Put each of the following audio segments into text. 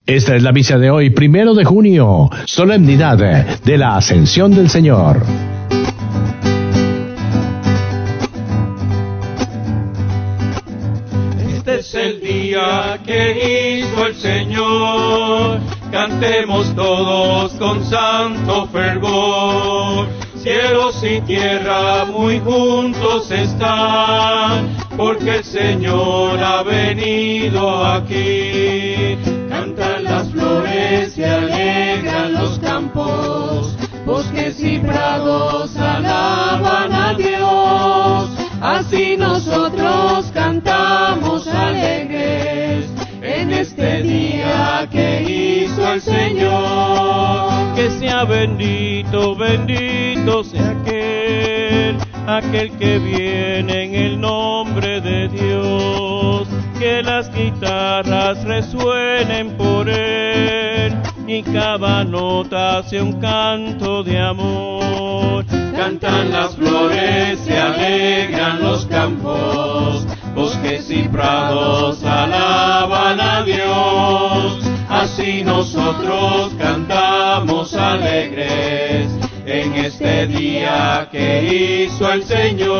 Esta es la misa de hoy, 1 de junio, solemnidad de la Ascensión del Señor. Este es el día que hizo el Señor, cantemos todos con santo fervor. Cielos y tierra muy juntos están, porque el Señor ha venido aquí. Cantan las flores, se alegran los campos, bosques y prados alaban a Dios. Así nosotros cantamos alegres en este día que hizo el Señor. Que sea bendito, bendito sea aquel que viene en el nombre de Dios. Que las guitarras resuenen por él y cada nota sea un canto de amor. Cantan las flores, se alegran los campos, bosques y prados alaban a Dios. Así nosotros cantamos alegres en este día que hizo el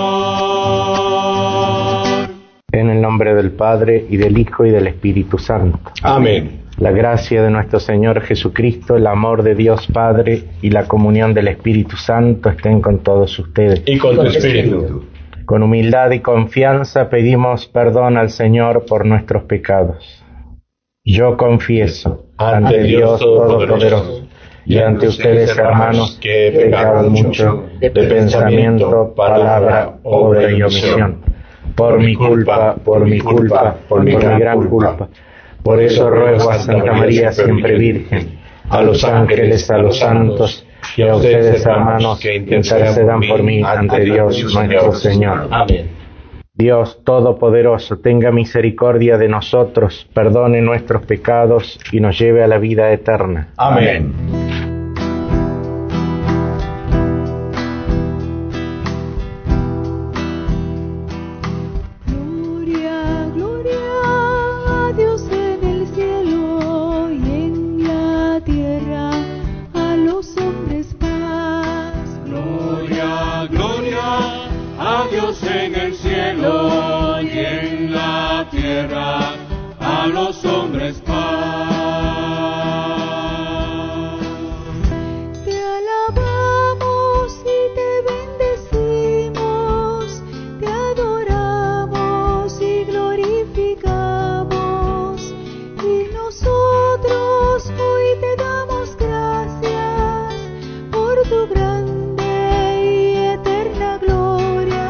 Señor. En el nombre del Padre, y del Hijo, y del Espíritu Santo. Amén. La gracia de nuestro Señor Jesucristo, el amor de Dios Padre y la comunión del Espíritu Santo estén con todos ustedes. Y con tu espíritu. Con humildad y confianza pedimos perdón al Señor por nuestros pecados. Yo confieso ante Dios Todopoderoso y ante ustedes, hermanos, que he pecado mucho de pensamiento, palabra, obra y omisión. Por mi culpa, por mi gran culpa. Por eso ruego a Santa María siempre Virgen, a los ángeles, a los santos y a ustedes, hermanos, que intercedan por mí ante Dios nuestro Señor. Amén. Dios Todopoderoso, tenga misericordia de nosotros, perdone nuestros pecados y nos lleve a la vida eterna. Amén. A los hombres paz. Te alabamos y te bendecimos, te adoramos y glorificamos, y nosotros hoy te damos gracias por tu grande y eterna gloria.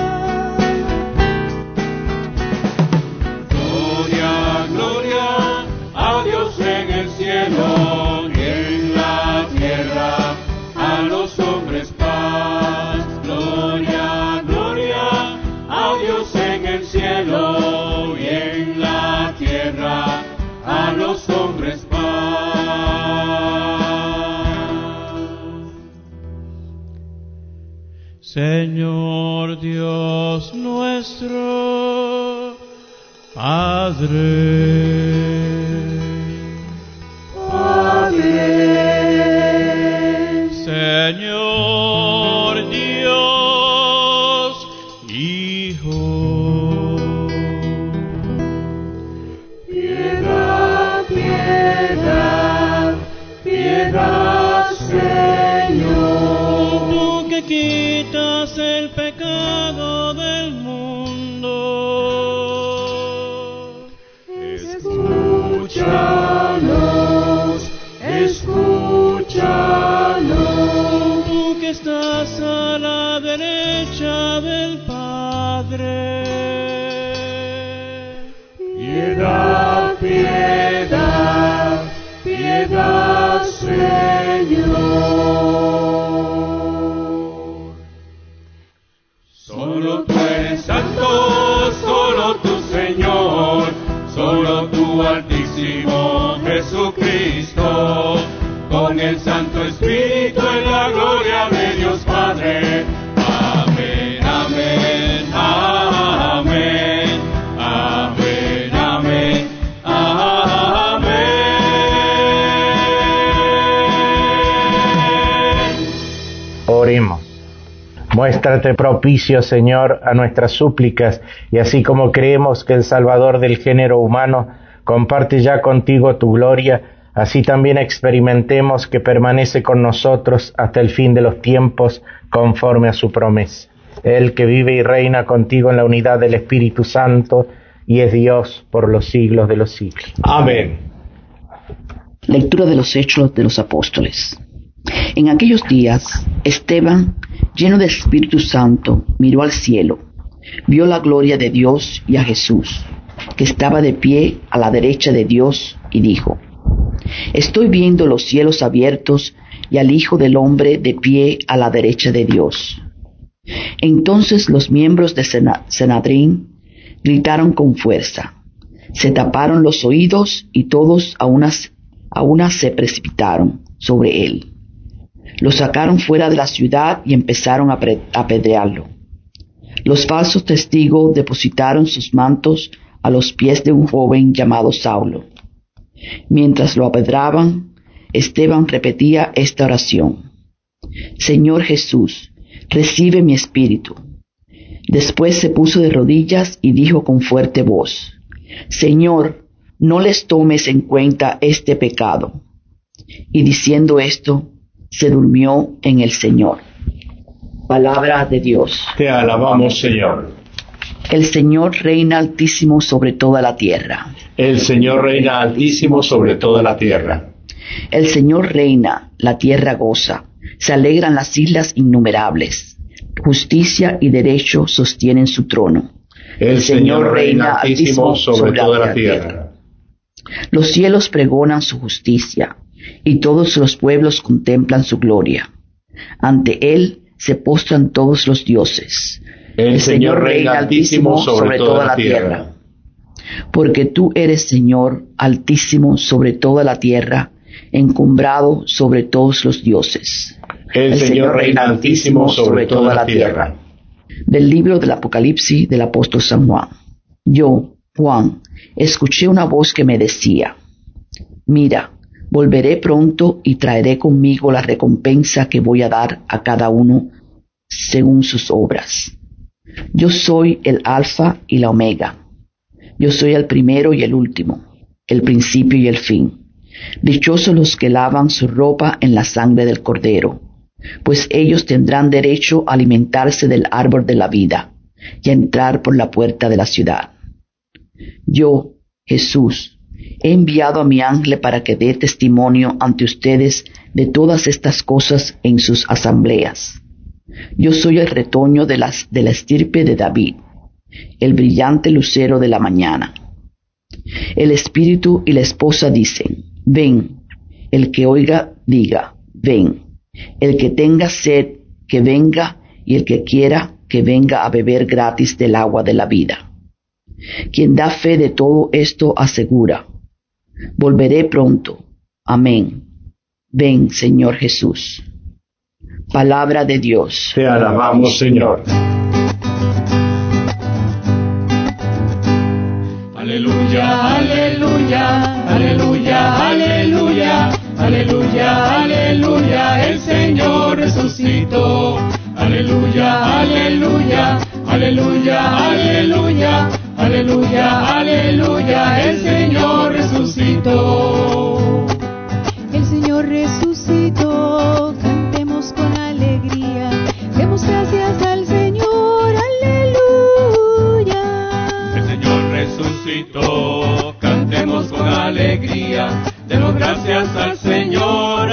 Y en la tierra a los hombres paz. Gloria, gloria a Dios en el cielo y en la tierra a los hombres paz. Señor Dios nuestro, Padre. Señor Dios, Hijo. Piedad, piedad, piedad, Señor. Tú que quitas el pecado del mundo. Escúchanos, escúchanos. Tú que estás a la derecha del Padre. Piedad, piedad, piedad, Señor. Solo tú eres santo, solo tú, Señor, solo tú, Altísimo Jesucristo, con el Santo Espíritu en la gloria de Dios Padre. Amén, amén, amén, amén, amén, amén. Oremos. Muéstrate propicio, Señor, a nuestras súplicas, y así como creemos que el Salvador del género humano comparte ya contigo tu gloria, así también experimentemos que permanece con nosotros hasta el fin de los tiempos, conforme a su promesa. Él que vive y reina contigo en la unidad del Espíritu Santo, y es Dios por los siglos de los siglos. Amén. Lectura de los Hechos de los Apóstoles. En aquellos días, Esteban, lleno del Espíritu Santo, miró al cielo, vio la gloria de Dios y a Jesús, que estaba de pie a la derecha de Dios, y dijo: Estoy viendo los cielos abiertos y al Hijo del Hombre de pie a la derecha de Dios. Entonces los miembros de Sanedrín gritaron con fuerza, se taparon los oídos y todos a una se precipitaron sobre él. Lo sacaron fuera de la ciudad y empezaron a apedrearlo. Los falsos testigos depositaron sus mantos a los pies de un joven llamado Saulo. Mientras lo apedraban, Esteban repetía esta oración: Señor Jesús, recibe mi espíritu. Después se puso de rodillas y dijo con fuerte voz: Señor, no les tomes en cuenta este pecado. Y diciendo esto, se durmió en el Señor. Palabra de Dios. Te alabamos, Señor. El Señor reina altísimo sobre toda la tierra. El Señor reina altísimo sobre toda la tierra. El Señor reina, la tierra goza, se alegran las islas innumerables. Justicia y derecho sostienen su trono. El Señor reina altísimo sobre toda la tierra. Los cielos pregonan su justicia, y todos los pueblos contemplan su gloria. Ante él se postran todos los dioses. El Señor reina altísimo sobre toda la tierra. Porque tú eres, Señor, altísimo sobre toda la tierra, encumbrado sobre todos los dioses. El Señor reina altísimo sobre toda la tierra. Del libro del Apocalipsis del apóstol San Juan. Yo, Juan, escuché una voz que me decía: Mira, volveré pronto y traeré conmigo la recompensa que voy a dar a cada uno según sus obras. Yo soy el Alfa y la Omega. Yo soy el primero y el último, el principio y el fin. Dichosos los que lavan su ropa en la sangre del Cordero, pues ellos tendrán derecho a alimentarse del árbol de la vida y a entrar por la puerta de la ciudad. Yo, Jesús, he enviado a mi ángel para que dé testimonio ante ustedes de todas estas cosas en sus asambleas. Yo soy el retoño de la estirpe de David, el brillante lucero de la mañana. El espíritu y la esposa dicen: Ven. El que oiga, diga: Ven. El que tenga sed, que venga, y el que quiera, que venga a beber gratis del agua de la vida. Quien da fe de todo esto asegura: Volveré pronto. Amén. Ven, Señor Jesús. Palabra de Dios. Te alabamos, Señor. Aleluya, aleluya, aleluya, aleluya, aleluya, aleluya, el Señor resucitó. Aleluya, aleluya, aleluya, aleluya, aleluya, aleluya, el Señor resucitó. El Señor resucitó, cantemos con alegría, demos gracias al Señor, aleluya. El Señor resucitó, cantemos con alegría, demos gracias al Señor,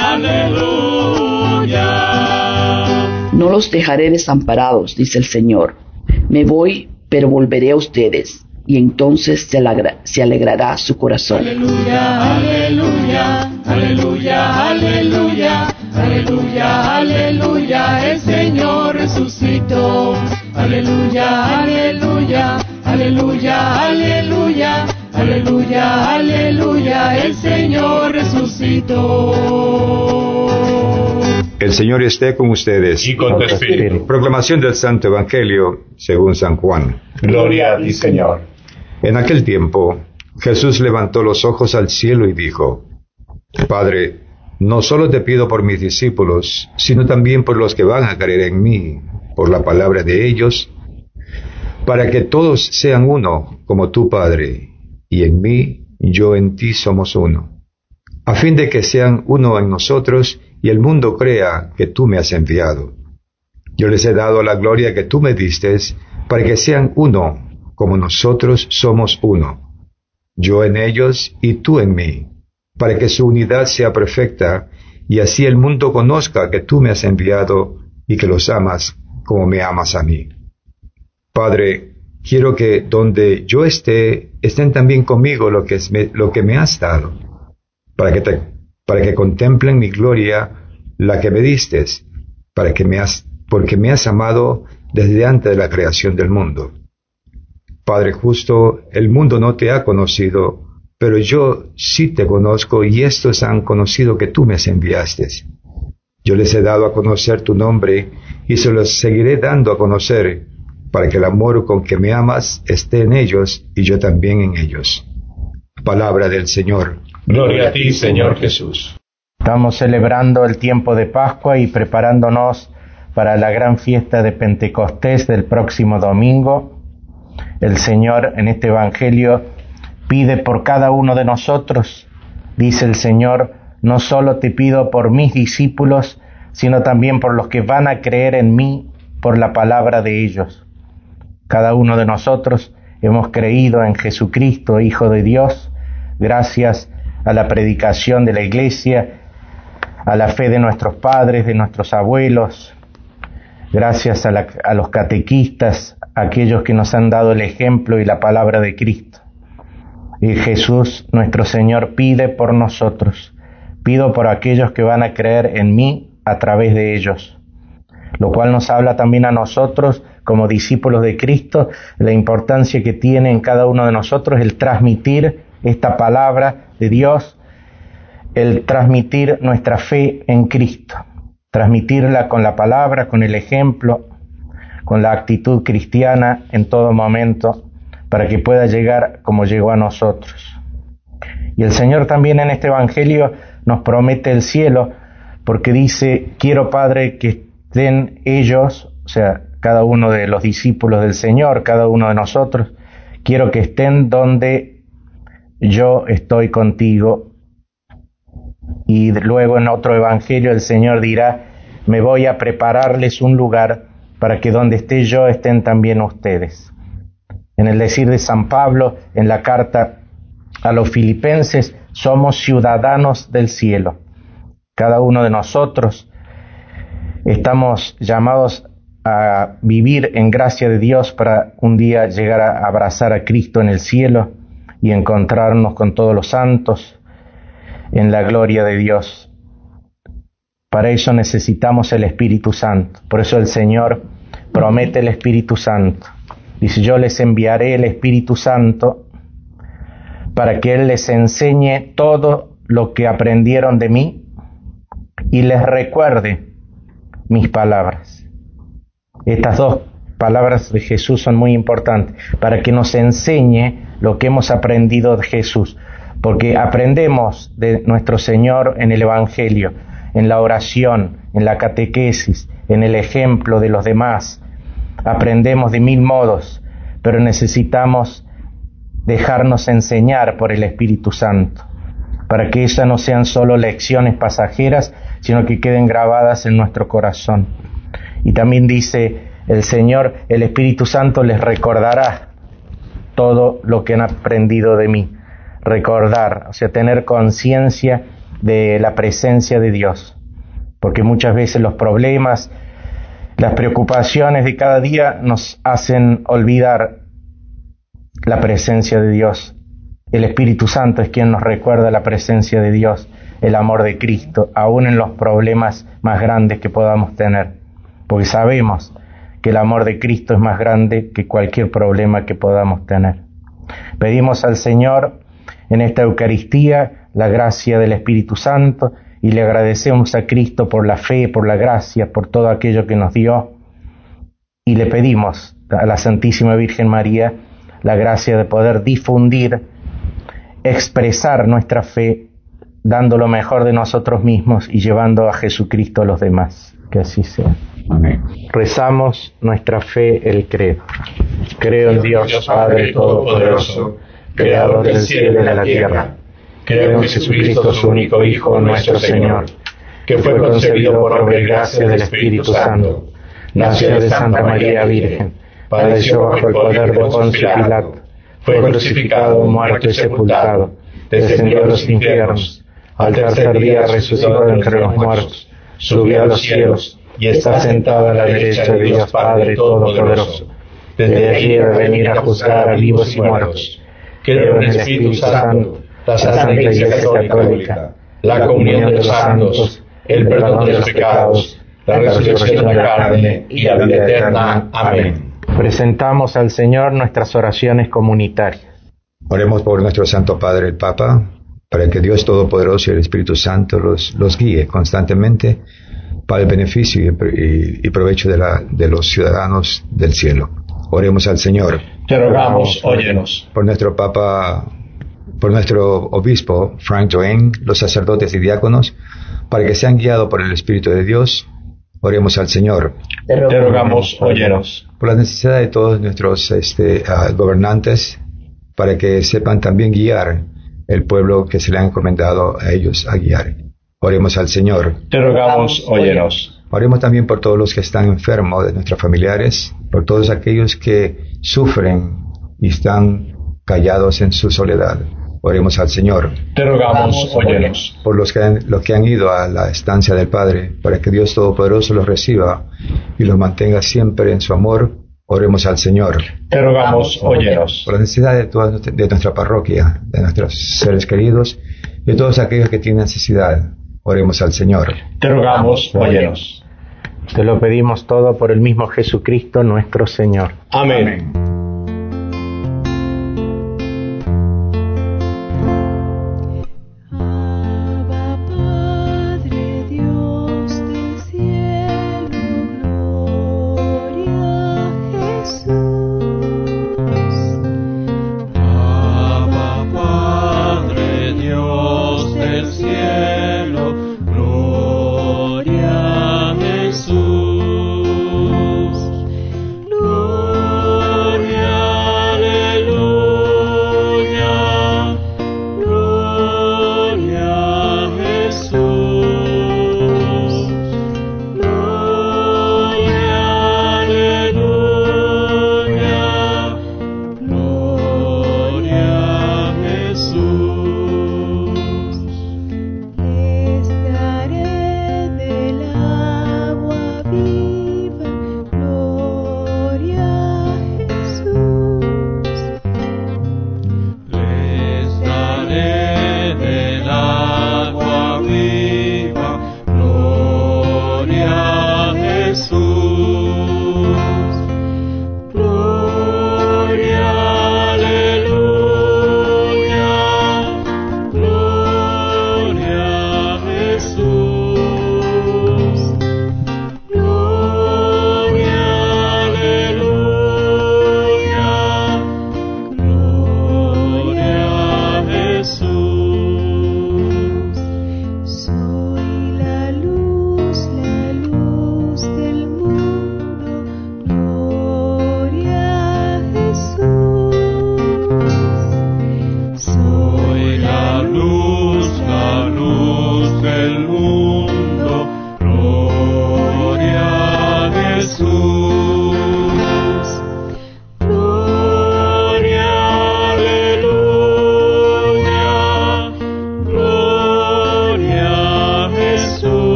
aleluya. No los dejaré desamparados, dice el Señor. Me voy, pero volveré a ustedes, y entonces se alegrará su corazón. Aleluya, aleluya, aleluya, aleluya, aleluya, aleluya, el Señor resucitó. Aleluya, aleluya, aleluya, aleluya, aleluya, aleluya, el Señor resucitó. El Señor esté con ustedes. Y con tu espíritu. Proclamación del Santo Evangelio según San Juan. Gloria a ti, Señor. En aquel tiempo, Jesús levantó los ojos al cielo y dijo: Padre, No solo te pido por mis discípulos, sino también por los que van a creer en mí, por la palabra de ellos, para que todos sean uno, como tú, Padre, y en mí, yo en ti somos uno, a fin de que sean uno en nosotros y el mundo crea que tú me has enviado. Yo les he dado la gloria que tú me diste, para que sean uno, como nosotros somos uno, yo en ellos y tú en mí, para que su unidad sea perfecta, y así el mundo conozca que tú me has enviado y que los amas como me amas a mí. Padre, quiero que donde yo esté, estén también conmigo lo que me has dado, para que contemplen mi gloria, la que me diste, porque me has amado desde antes de la creación del mundo. Padre justo, el mundo no te ha conocido, pero yo sí te conozco, y estos han conocido que tú me enviaste. Yo les he dado a conocer tu nombre, y se los seguiré dando a conocer, para que el amor con que me amas esté en ellos, y yo también en ellos. Palabra del Señor. Gloria a ti, Señor Jesús. Estamos celebrando el tiempo de Pascua y preparándonos para la gran fiesta de Pentecostés del próximo domingo. El Señor en este Evangelio pide por cada uno de nosotros. Dice el Señor: no solo te pido por mis discípulos, sino también por los que van a creer en mí por la palabra de ellos. Cada uno de nosotros hemos creído en Jesucristo, Hijo de Dios, gracias a la predicación de la Iglesia, a la fe de nuestros padres, de nuestros abuelos, gracias a los catequistas, aquellos que nos han dado el ejemplo y la palabra de Cristo. Y Jesús, nuestro Señor, pide por nosotros. Pido por aquellos que van a creer en mí a través de ellos. Lo cual nos habla también a nosotros, como discípulos de Cristo, la importancia que tiene en cada uno de nosotros el transmitir esta palabra de Dios, el transmitir nuestra fe en Cristo, transmitirla con la palabra, con el ejemplo, con la actitud cristiana en todo momento, para que pueda llegar como llegó a nosotros. Y el Señor también en este Evangelio nos promete el cielo, porque dice: quiero, Padre, que estén ellos, o sea, cada uno de los discípulos del Señor, cada uno de nosotros, quiero que estén donde yo estoy contigo. Y luego en otro Evangelio el Señor dirá: me voy a prepararles un lugar para que donde esté yo estén también ustedes. En el decir de San Pablo, en la carta a los Filipenses, somos ciudadanos del cielo. Cada uno de nosotros estamos llamados a vivir en gracia de Dios para un día llegar a abrazar a Cristo en el cielo y encontrarnos con todos los santos en la gloria de Dios. Para eso necesitamos el Espíritu Santo. Por eso el Señor promete el Espíritu Santo. Dice: yo les enviaré el Espíritu Santo para que Él les enseñe todo lo que aprendieron de mí y les recuerde mis palabras. Estas dos palabras de Jesús son muy importantes, para que nos enseñe lo que hemos aprendido de Jesús, porque aprendemos de nuestro Señor en el Evangelio, en la oración, en la catequesis, en el ejemplo de los demás. Aprendemos de mil modos, pero necesitamos dejarnos enseñar por el Espíritu Santo, para que ellas no sean solo lecciones pasajeras, sino que queden grabadas en nuestro corazón. Y también dice el Señor: el Espíritu Santo les recordará todo lo que han aprendido de mí. Recordar, o sea, tener conciencia de la presencia de Dios, porque muchas veces los problemas, las preocupaciones de cada día nos hacen olvidar la presencia de Dios. El Espíritu Santo es quien nos recuerda la presencia de Dios, el amor de Cristo, aún en los problemas más grandes que podamos tener, porque sabemos que el amor de Cristo es más grande que cualquier problema que podamos tener. Pedimos al Señor en esta Eucaristía la gracia del Espíritu Santo y le agradecemos a Cristo por la fe, por la gracia, por todo aquello que nos dio, y le pedimos a la Santísima Virgen María la gracia de poder difundir, expresar nuestra fe dando lo mejor de nosotros mismos y llevando a Jesucristo a los demás. Que así sea. Amén. Rezamos nuestra fe, el credo. Creo en Dios Padre Todopoderoso, Creador del cielo y de la tierra. Creo en Jesucristo, su único Hijo, nuestro Señor, que fue concebido por obra y gracia del Espíritu Santo. Nació de Santa María Virgen, padeció bajo el poder de Poncio Pilato, fue crucificado, muerto y sepultado, descendió a los infiernos, al tercer día resucitó de entre los muertos, subió a los cielos y está sentado a la derecha de Dios Padre Todopoderoso. Desde allí debe venir a juzgar a vivos y muertos. Creo en el Espíritu Santo, la Santa Iglesia Católica, la comunión de los santos, el perdón de los pecados, la resurrección de la carne y la vida eterna. Amén. Presentamos al Señor nuestras oraciones comunitarias. Oremos por nuestro Santo Padre, el Papa, para que Dios Todopoderoso y el Espíritu Santo los guíe constantemente para el beneficio y provecho de los ciudadanos del cielo. Oremos al Señor. Te rogamos, óyenos. Por nuestro Papa, por nuestro Obispo, Frank Joen, los sacerdotes y diáconos, para que sean guiados por el Espíritu de Dios. Oremos al Señor. Te rogamos, óyenos. Por la necesidad de todos nuestros gobernantes, para que sepan también guiar el pueblo que se le ha encomendado a ellos a guiar. Oremos al Señor. Te rogamos, óyenos. Oremos también por todos los que están enfermos de nuestros familiares, por todos aquellos que sufren y están callados en su soledad. Oremos al Señor. Te rogamos, óyenos. Por los que han ido a la estancia del Padre, para que Dios Todopoderoso los reciba y los mantenga siempre en su amor. Oremos al Señor. Te rogamos, óyenos. Por la necesidad de nuestra parroquia, de nuestros seres queridos y de todos aquellos que tienen necesidad. Oremos al Señor. Te rogamos, óyenos. Te lo pedimos todo por el mismo Jesucristo nuestro Señor. Amén. Gloria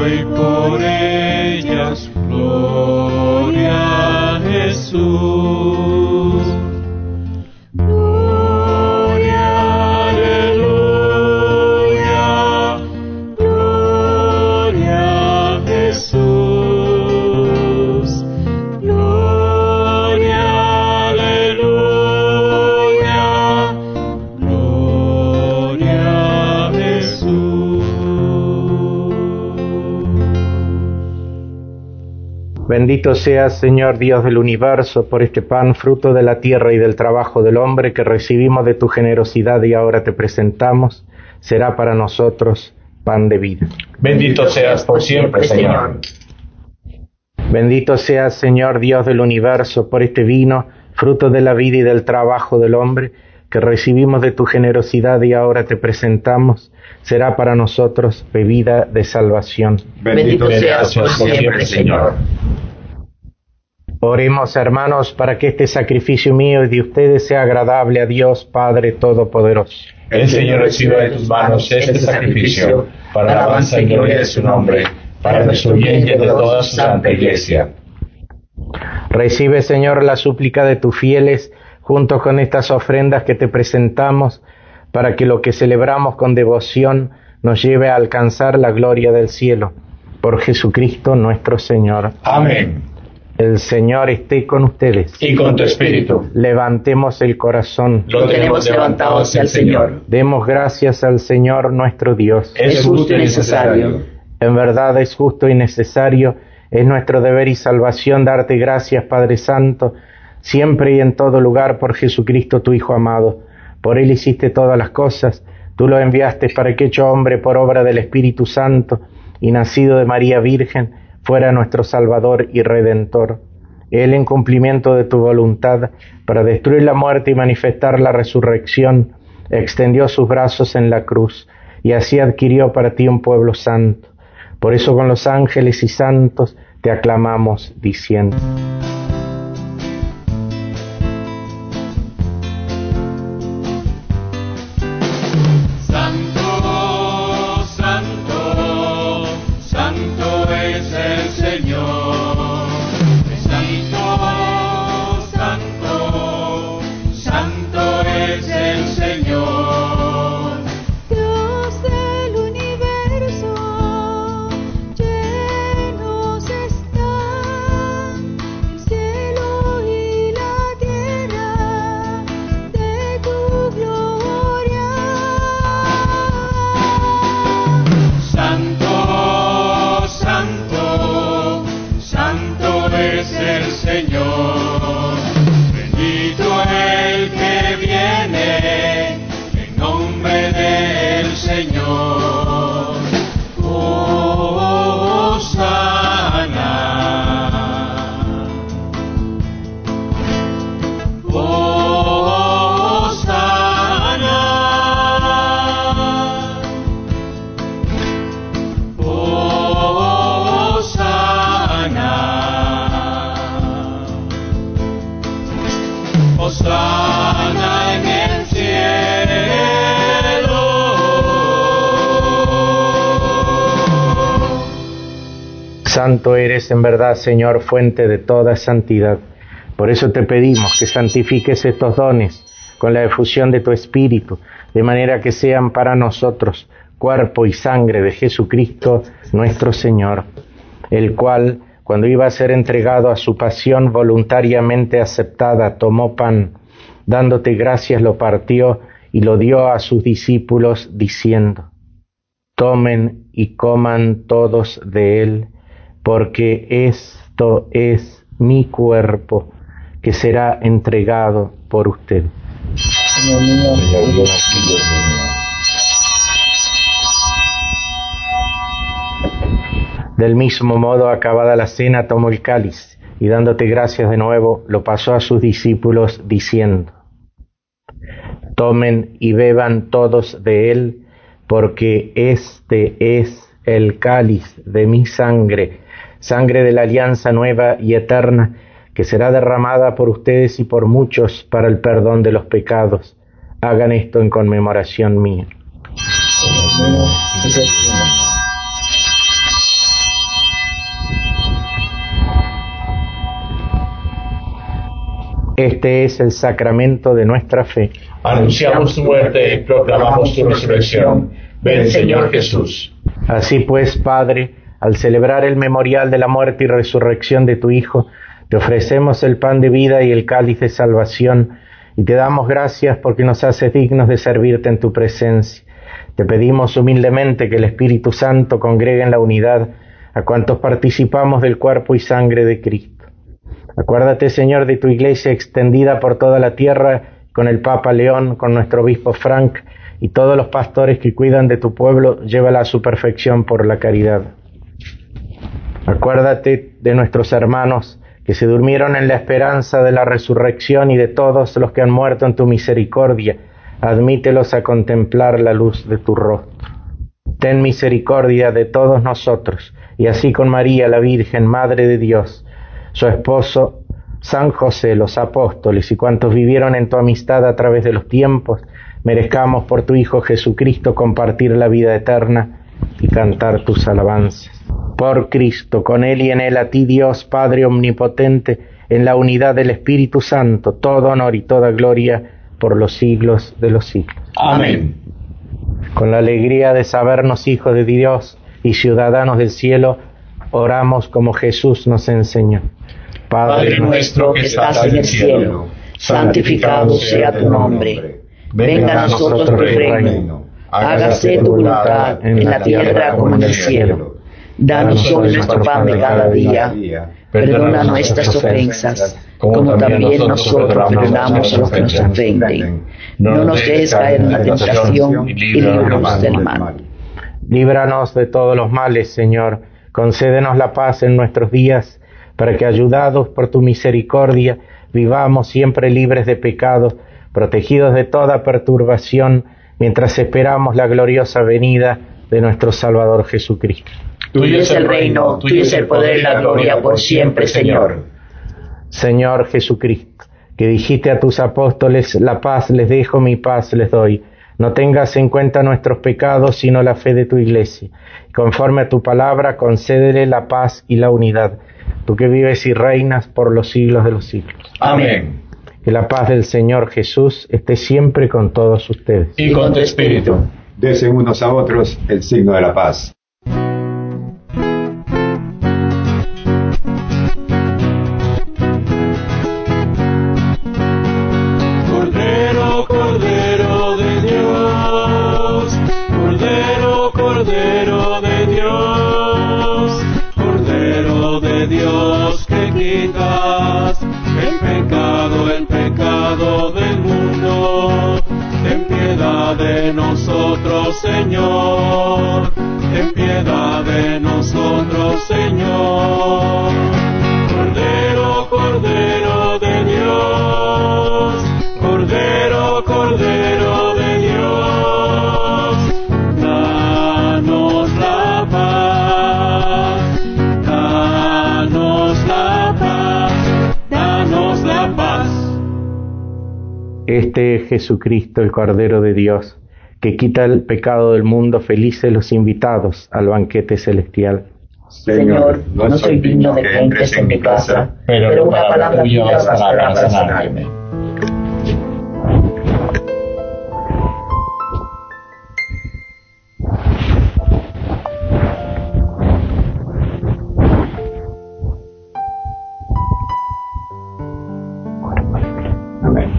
y por ellas, gloria a Jesús. Gloria, aleluya, gloria a Jesús. Gloria, aleluya, gloria a Jesús. Bendito seas, Señor Dios del universo, por este pan, fruto de la tierra y del trabajo del hombre, que recibimos de tu generosidad y ahora te presentamos. Será para nosotros pan de vida. Bendito seas por siempre, Señor. Bendito seas, Señor Dios del universo, por este vino, fruto de la vida y del trabajo del hombre, que recibimos de tu generosidad y ahora te presentamos. Será para nosotros bebida de salvación. Bendito seas por siempre, Señor. Oremos, hermanos, para que este sacrificio mío y de ustedes sea agradable a Dios Padre Todopoderoso. El Señor reciba de tus manos este sacrificio para la alabanza y gloria de su nombre, para nuestro bien y el de toda su santa Iglesia. Recibe, Señor, la súplica de tus fieles, junto con estas ofrendas que te presentamos, para que lo que celebramos con devoción nos lleve a alcanzar la gloria del cielo. Por Jesucristo nuestro Señor. Amén. El Señor esté con ustedes. Y con tu espíritu. Levantemos el corazón. Lo tenemos levantado hacia el Señor. Demos gracias al Señor nuestro Dios. Es justo y necesario. En verdad es justo y necesario, es nuestro deber y salvación darte gracias, Padre Santo, siempre y en todo lugar, por Jesucristo tu Hijo amado. Por Él hiciste todas las cosas, tú lo enviaste para que, hecho hombre por obra del Espíritu Santo y nacido de María Virgen, fuera nuestro Salvador y Redentor. Él, en cumplimiento de tu voluntad, para destruir la muerte y manifestar la resurrección, extendió sus brazos en la cruz, y así adquirió para ti un pueblo santo. Por eso con los ángeles y santos te aclamamos, diciendo: Santo, santo, santo es el Señor. Santo, santo, santo es el Señor. Dios del universo, llenos están el cielo y la tierra de tu gloria. Santo, santo, santo es el Señor. Bendito el que viene en nombre del Señor. Hosana. Hosana. Hosana. Hosana en el cielo. Santo eres en verdad, Señor, fuente de toda santidad. Por eso te pedimos que santifiques estos dones con la efusión de tu Espíritu, de manera que sean para nosotros cuerpo y sangre de Jesucristo nuestro Señor, el cual, cuando iba a ser entregado a su pasión voluntariamente aceptada, tomó pan, dándote gracias lo partió y lo dio a sus discípulos, diciendo: tomen y coman todos de él, porque esto es mi cuerpo, que será entregado por ustedes. Señor mío y Dios mío. Del mismo modo, acabada la cena, tomó el cáliz, y dándote gracias de nuevo, lo pasó a sus discípulos, diciendo: tomen y beban todos de él, porque este es el cáliz de mi sangre, sangre de la alianza nueva y eterna, que será derramada por ustedes y por muchos para el perdón de los pecados. Hagan esto en conmemoración mía. Este es el sacramento de nuestra fe. Anunciamos tu muerte y proclamamos tu resurrección. Ven, Señor Jesús. Así pues, Padre, al celebrar el memorial de la muerte y resurrección de tu Hijo, te ofrecemos el pan de vida y el cáliz de salvación, y te damos gracias porque nos haces dignos de servirte en tu presencia. Te pedimos humildemente que el Espíritu Santo congregue en la unidad a cuantos participamos del cuerpo y sangre de Cristo. Acuérdate, Señor, de tu Iglesia extendida por toda la tierra, con el Papa León, con nuestro obispo Frank y todos los pastores que cuidan de tu pueblo, llévala a su perfección por la caridad. Acuérdate de nuestros hermanos que se durmieron en la esperanza de la resurrección y de todos los que han muerto en tu misericordia. Admítelos a contemplar la luz de tu rostro. Ten misericordia de todos nosotros, y así con María, la Virgen, Madre de Dios, su esposo, San José, los apóstoles y cuantos vivieron en tu amistad a través de los tiempos, merezcamos por tu Hijo Jesucristo compartir la vida eterna y cantar tus alabanzas. Por Cristo, con Él y en Él, a ti Dios, Padre omnipotente, en la unidad del Espíritu Santo, todo honor y toda gloria por los siglos de los siglos. Amén. Con la alegría de sabernos hijos de Dios y ciudadanos del cielo, oramos como Jesús nos enseñó. Padre nuestro que estás en el cielo, santificado sea tu nombre. Venga a nosotros tu reino. Hágase tu voluntad en la tierra como en el cielo. Danos hoy nuestro pan de cada día. Perdona nuestras ofensas, como también nosotros perdonamos a los que nos ofenden. No nos dejes caer en la tentación y líbranos del mal. Líbranos de todos los males, Señor. Concédenos la paz en nuestros días, para que, ayudados por tu misericordia, vivamos siempre libres de pecado, protegidos de toda perturbación, mientras esperamos la gloriosa venida de nuestro Salvador Jesucristo. Tuyo es el reino, tuyo es el poder y la gloria por siempre, Señor. Señor Jesucristo, que dijiste a tus apóstoles, la paz les dejo, mi paz les doy. No tengas en cuenta nuestros pecados, sino la fe de tu Iglesia. Conforme a tu palabra, concédele la paz y la unidad. Tú que vives y reinas por los siglos de los siglos. Amén. Que la paz del Señor Jesús esté siempre con todos ustedes. Y con tu espíritu. Desen unos a otros el signo de la paz. Cordero, Cordero de Dios, Cordero, Cordero de Dios, Cordero de Dios que quitas el pecado del mundo. Ten piedad de nosotros, Señor, ten piedad de nosotros, Señor. Cordero, Cordero de Dios, Cordero, Cordero de Dios, danos la paz, danos la paz, danos la paz. Este es Jesucristo, el Cordero de Dios, que quita el pecado del mundo. Felices los invitados al banquete celestial. Señor, no soy digno de que entres en mi casa, pero una palabra tuya bastará para sanarme. Amén.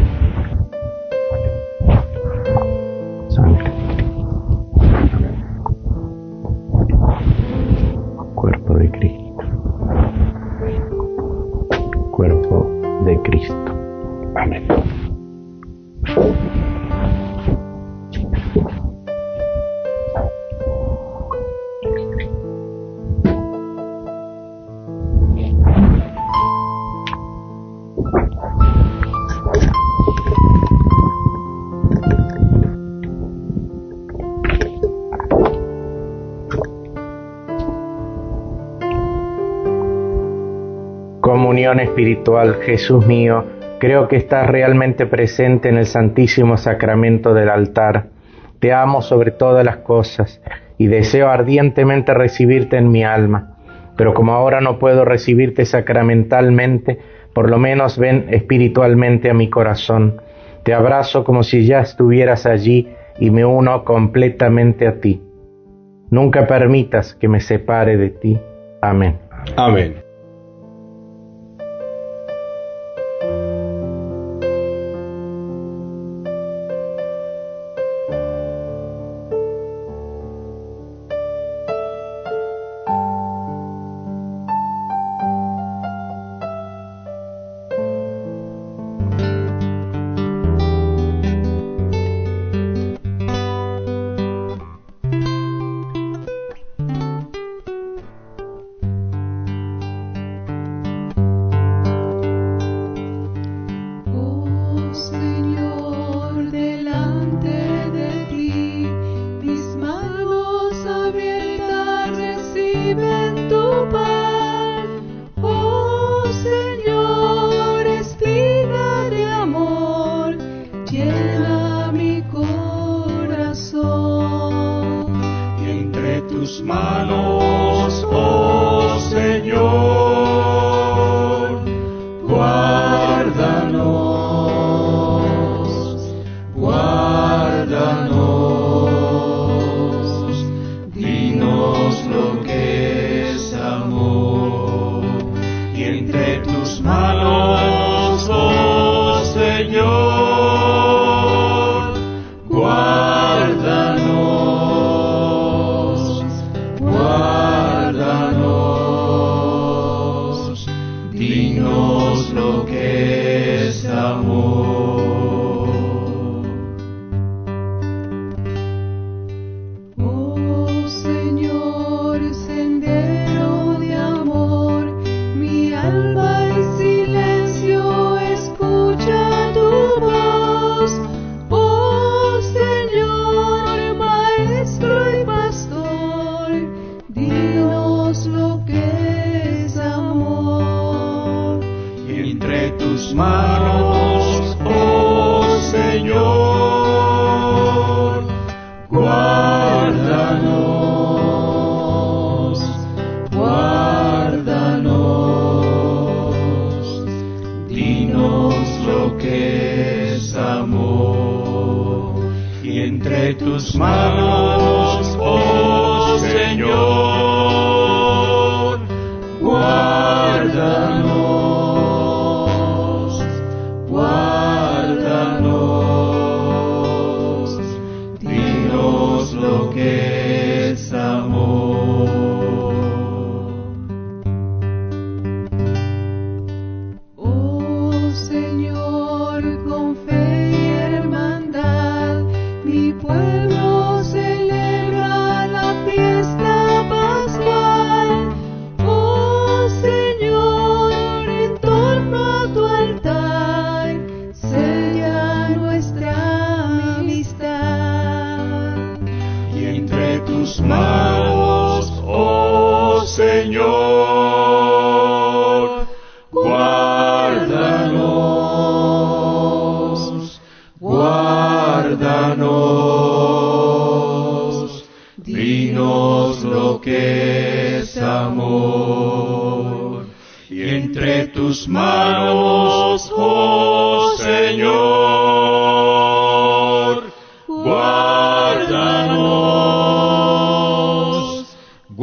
Sangre. Cuerpo de Cristo. Cuerpo de Cristo. Amén. Comunión espiritual. Jesús mío, creo que estás realmente presente en el Santísimo Sacramento del altar. Te amo sobre todas las cosas y deseo ardientemente recibirte en mi alma. Pero como ahora no puedo recibirte sacramentalmente, por lo menos ven espiritualmente a mi corazón. Te abrazo como si ya estuvieras allí y me uno completamente a ti. Nunca permitas que me separe de ti. Amén. Amén. Oh Señor, delante de ti, mis manos abiertas reciben tu paz. Oh Señor, espiga de amor, llena mi corazón. Y entre tus manos, oh Señor, guárdanos, guárdanos, dinos lo que es amor. Y entre tus manos, oh Señor, guárdanos, guárdanos, dinos lo que es amor. Oh Señor, sendero de amor, mi alma en silencio escucha tu voz. Oh Señor, maestro y pastor, dinos lo que es amor. Y entre tus manos, oh Señor, guárdanos, guárdanos, dinos lo que es amor. Y entre tus manos, oh Señor, guárdanos, guárdanos, dinos lo que es amor. Oh Señor, con fe y hermandad, mi pueblo celebra la fiesta pascual. Oh Señor, en torno a tu altar, sella nuestra amistad. Y entre tus manos, oh Señor, guárdanos, guárdanos, dinos lo que es amor. Y entre tus manos, oh Señor, guárdanos,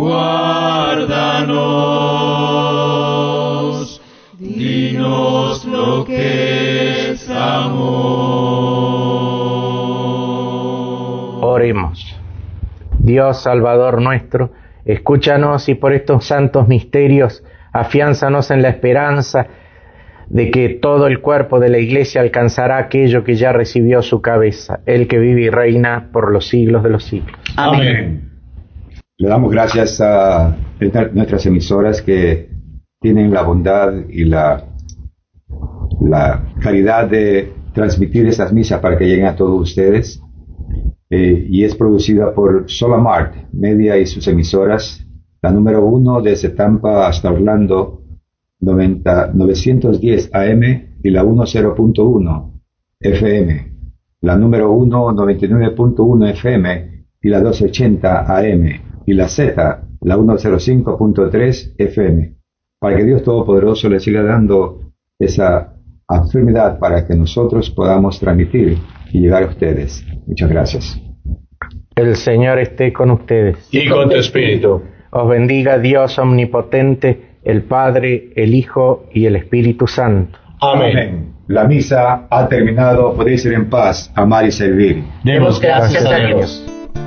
guárdanos, dinos lo que es amor. Oremos. Dios Salvador nuestro, escúchanos y por estos santos misterios afiánzanos en la esperanza de que todo el cuerpo de la Iglesia alcanzará aquello que ya recibió su cabeza, el que vive y reina por los siglos de los siglos. Amén. Le damos gracias a nuestras emisoras que tienen la bondad y la caridad de transmitir esas misas para que lleguen a todos ustedes. Y es producida por Solamart Media y sus emisoras, la número 1 desde Tampa hasta Orlando, 910 AM y la 10.1 FM, la número 1 99.1 FM y la 280 AM y la Z, la 105.3 FM, para que Dios Todopoderoso le siga dando esa afirmidad para que nosotros podamos transmitir y llegar a ustedes. Muchas gracias. El Señor esté con ustedes. Y con tu espíritu. Os bendiga Dios omnipotente, el Padre, el Hijo y el Espíritu Santo. Amén. La misa ha terminado. Podéis ir en paz, amar y servir. Demos gracias a Dios.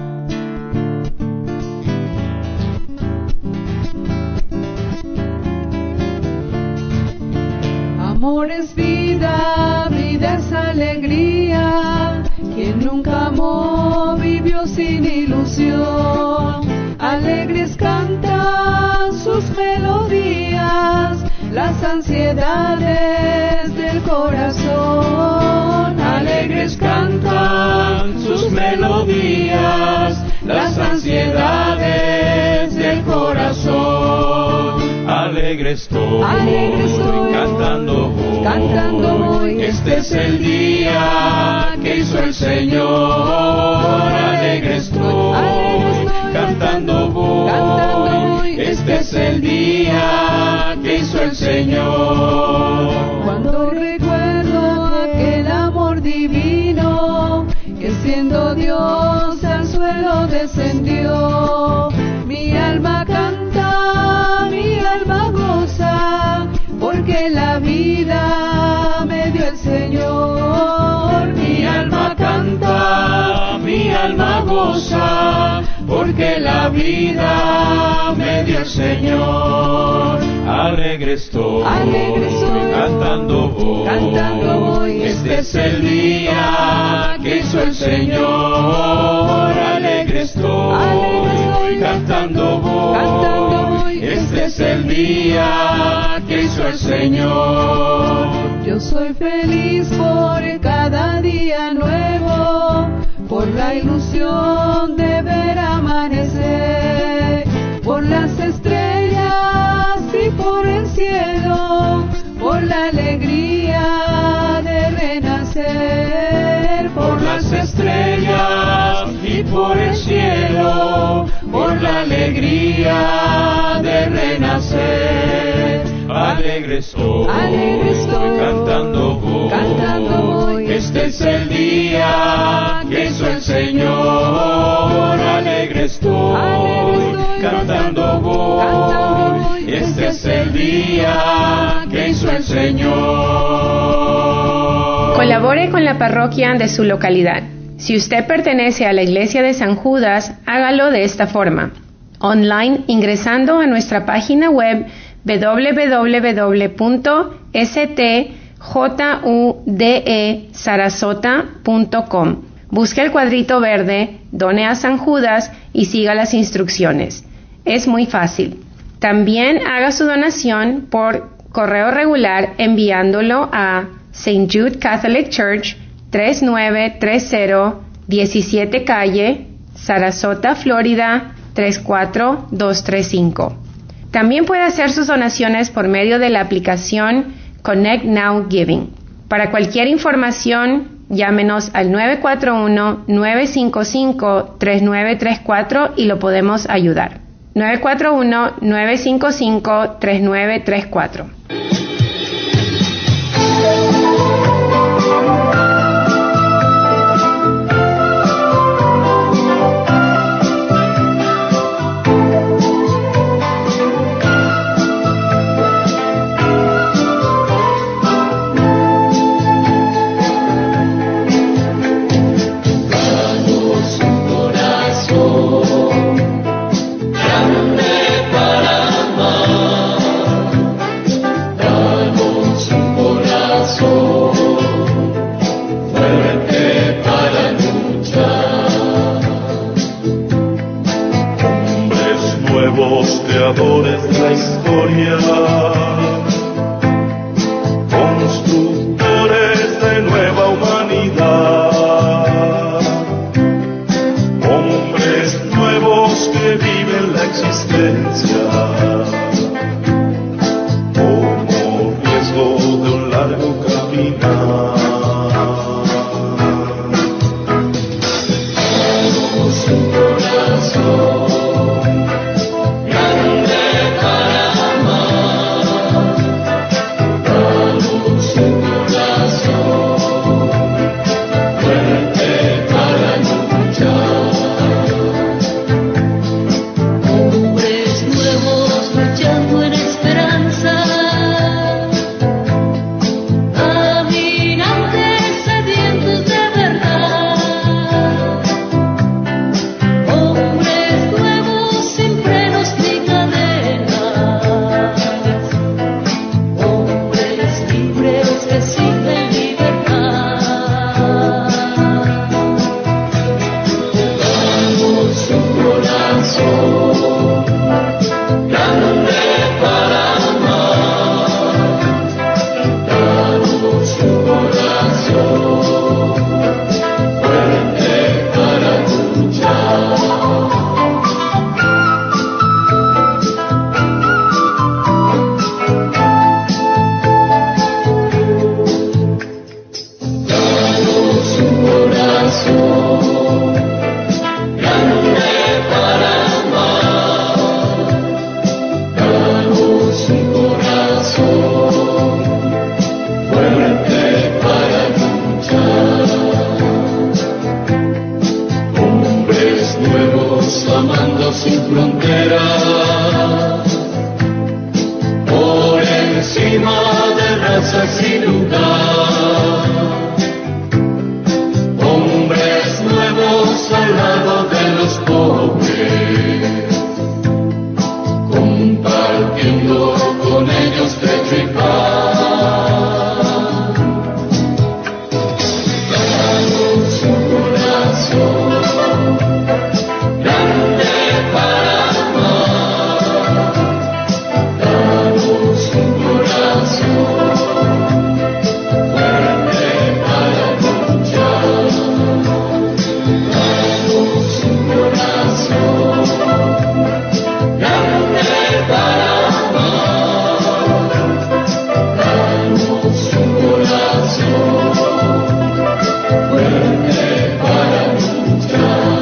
Amor es vida, vida es alegría. Quien nunca amó vivió sin ilusión. Alegres cantan sus melodías, las ansiedades del corazón. Alegres cantan sus melodías, las ansiedades del corazón. Alegre estoy, cantando voy, este es el día que hizo el Señor. Alegre estoy, cantando voy, este es el día que hizo el Señor. Cuando recuerdo aquel amor divino, que siendo Dios al suelo descendió, mi alma canta, mi alma goza, porque la vida me dio el Señor. Mi alma canta, mi alma goza, porque la vida me dio el Señor. Alegre estoy, cantando voy, este es el día que hizo el Señor. Alegre estoy, cantando voy, este es el día que hizo el Señor. Yo soy feliz por cada día nuevo, por la ilusión de ver amanecer, por las estrellas y por el cielo, por la alegría de renacer. Por las estrellas y por el cielo, por la alegría de renacer. Alegre estoy, cantando voy, este es el día que hizo el Señor. Alegre estoy, cantando voy, este es el día que hizo el Señor. Colabore con la parroquia de su localidad. Si usted pertenece a la Iglesia de San Judas, hágalo de esta forma: online, ingresando a nuestra página web www.stjudesarasota.com. Busque el cuadrito verde, done a San Judas y siga las instrucciones. Es muy fácil. También haga su donación por correo regular enviándolo a St. Jude Catholic Church, 3930 17 Calle, Sarasota, Florida, 34235. También puede hacer sus donaciones por medio de la aplicación Connect Now Giving. Para cualquier información, llámenos al 941-955-3934 y lo podemos ayudar. 941-955-3934. Creadores de la historia, constructores de nueva humanidad, hombres nuevos que viven la existencia como riesgo de un largo caminar. Danos un corazón grande para amar. víctima de razas sin lugar. Hombres nuevos al lado de los pobres, compartiendo con ellos techo y pan. Danos un corazón grande para amar. Danos un corazón fuerte para luchar. Danos un corazón grande para amar. Danos un corazón fuerte para luchar.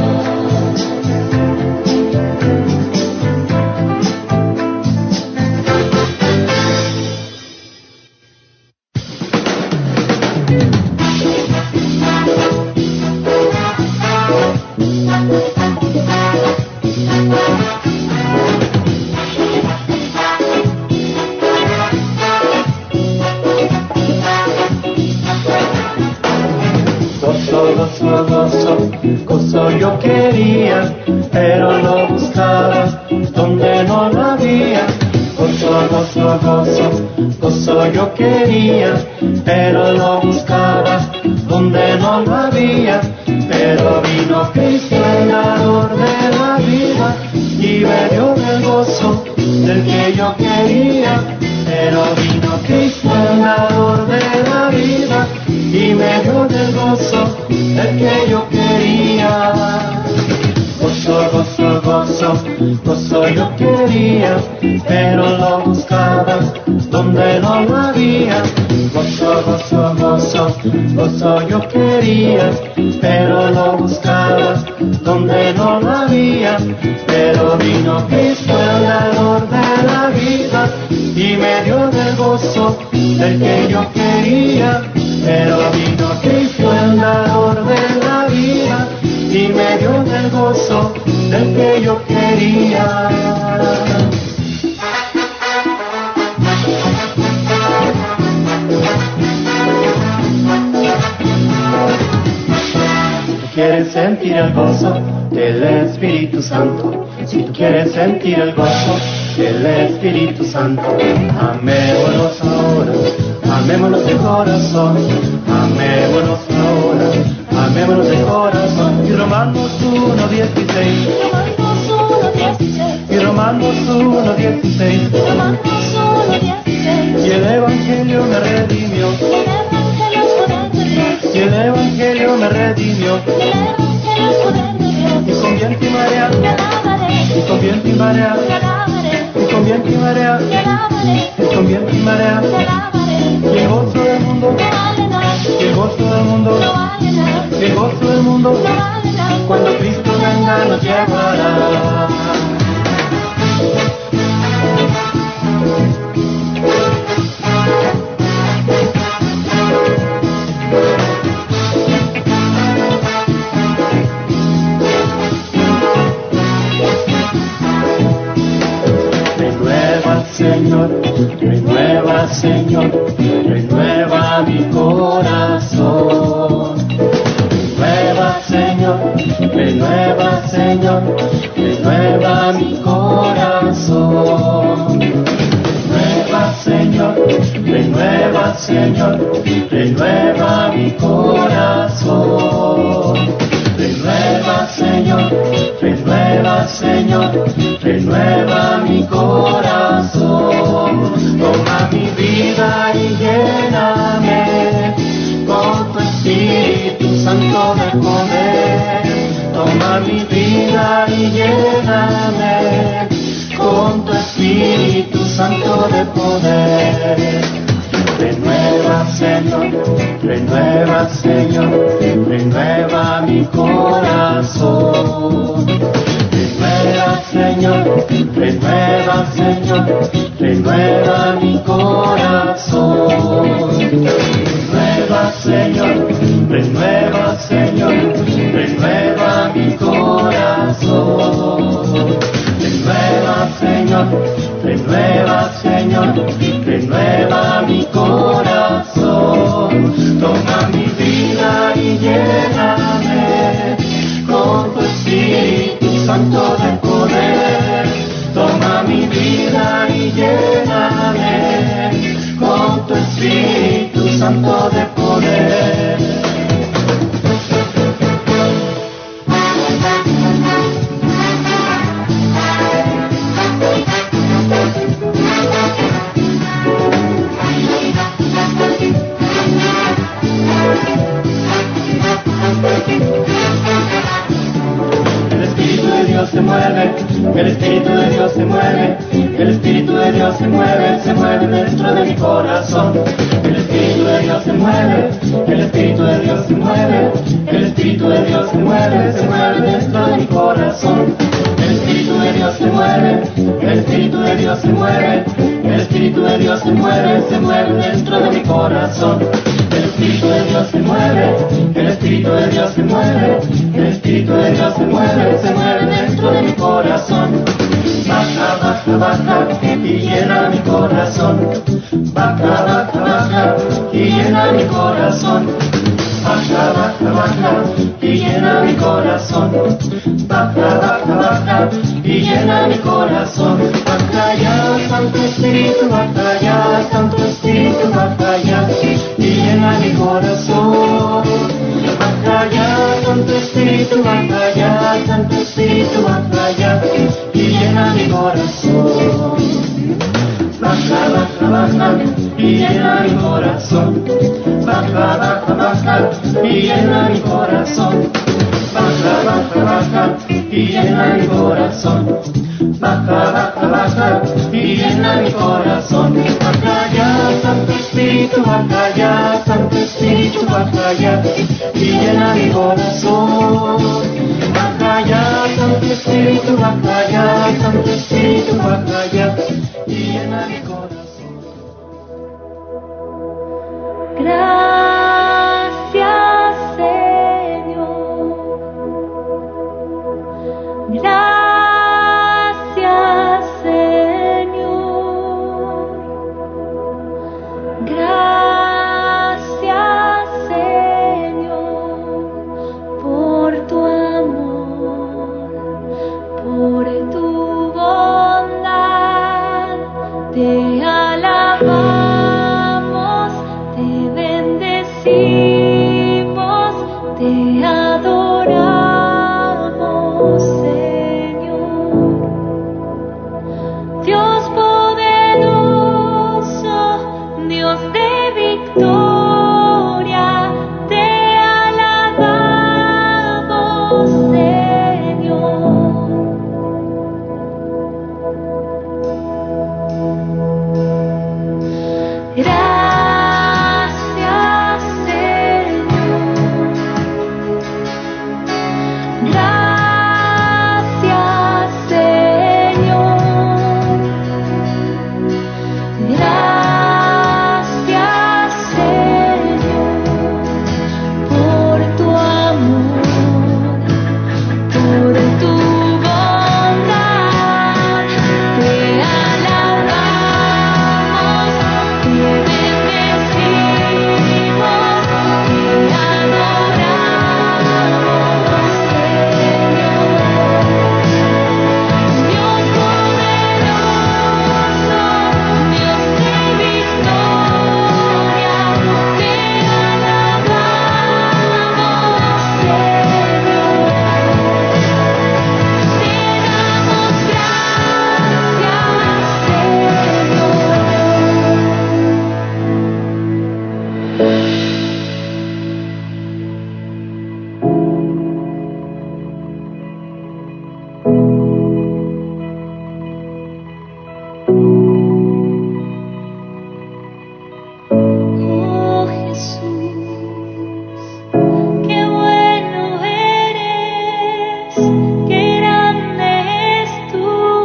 Gozo, gozo, gozo, gozo yo quería, pero lo buscaba donde no lo había. Gozo, gozo, gozo, gozo yo quería, pero lo buscaba donde no lo había. Pero vino Cristo, el dador de la vida, y me dio el gozo del que yo quería. Pero vino Cristo, el dador de la vida, y me dio del gozo del que yo quería. Gozo, gozo, gozo, gozo yo quería, pero lo buscaba donde no lo había. Gozo, gozo, gozo, gozo yo quería, pero lo buscaba donde no lo había. Pero vino Cristo, el dador de la vida, y me dio del gozo del que yo quería. Pero vino Cristo, el dador de la vida, y me dio del gozo del que yo quería. Si tú quieres sentir el gozo del Espíritu Santo, si tú quieres sentir el gozo del Espíritu Santo, amémonos ahora, amémonos de corazón, amémonos ahora, amémonos de corazón. Y Romanos 1:16, y Romanos 1:16, y el Evangelio me redimió, y el Evangelio me redimió, y con viento y marea, y con viento y marea, y con viento y marea, y con viento y marea, y el gozo del mundo, y el gozo del mundo, y el gozo del mundo, cuando Cristo venga nos llevará. Señor, renueva, Señor, renueva mi corazón. Renueva, Señor, renueva, Señor, renueva mi corazón. Renueva, Señor, renueva, Señor, renueva mi corazón. Renueva, Señor, renueva, Señor, renueva mi corazón. Toma mi vida y lléname con tu Espíritu Santo de poder. Toma mi vida y lléname con tu Espíritu Santo de poder. Renueva, Señor, renueva, Señor, renueva mi corazón. Renueva, Señor, renueva, Señor, renueva mi corazón. Renueva, Señor, renueva, Señor, renueva mi corazón. Renueva, Señor, renueva, Señor, renueva mi corazón. Toma mi vida y lléname con tu Espíritu Santo de poder. Toma mi vida y lléname con tu Espíritu Santo de poder. Se mueve, el Espíritu de Dios se mueve, el Espíritu de Dios se mueve dentro de mi corazón. El Espíritu de Dios se mueve, el Espíritu de Dios se mueve, el Espíritu de Dios se mueve dentro de mi corazón. El Espíritu de Dios se mueve, el Espíritu de Dios se mueve, el Espíritu de Dios se mueve dentro de mi corazón. El Espíritu de Dios se mueve, el Espíritu de Dios se mueve, el Espíritu de Dios se mueve dentro de mi corazón. Baja, baja, baja y llena mi corazón. Baja, baja, baja y llena mi corazón. Baja, baja, baja y llena mi corazón. Baja, baja, baja y llena mi corazón. Baja ya, Santo Espíritu, baja ya, Santo Espíritu, baja ya y llena mi corazón. Baja ya, Santo Espíritu, baja ya, Santo Espíritu, baja ya y llena mi corazón. Baja, baja, baja y llena mi corazón. Baja, baja, baja y llena mi corazón. Baja, baja, baja y llena mi corazón. Baja, baja, baja y llena mi corazón. Baja ya, Santo Espíritu, baja ya, Santo Espíritu, baja ya y llena mi corazón. Baja ya, Santo Espíritu, baja ya, Santo Espíritu, baja ya y llena mi corazón. Gracias, Señor. Gracias, Señor. Gracias, Señor, por tu amor, por tu bondad. Te alabamos, te bendecimos, te adoramos, Señor. Dios poderoso, Dios de victoria, te alabamos, Señor. Gracias, Señor. Gracias, Señor. Gracias, Señor, por tu amor, por tu bondad. Te alabamos, te bendecimos, te adoramos, Señor. Dios poderoso, Dios de victoria, te alabamos, Señor. Te damos gracias, oh Jesús, qué bueno eres, qué grande es tu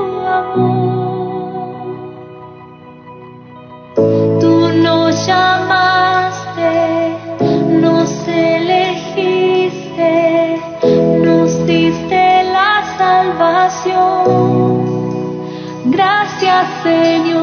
amor. Tú nos llamaste, nos elegiste, nos diste la salvación. Gracias, Señor.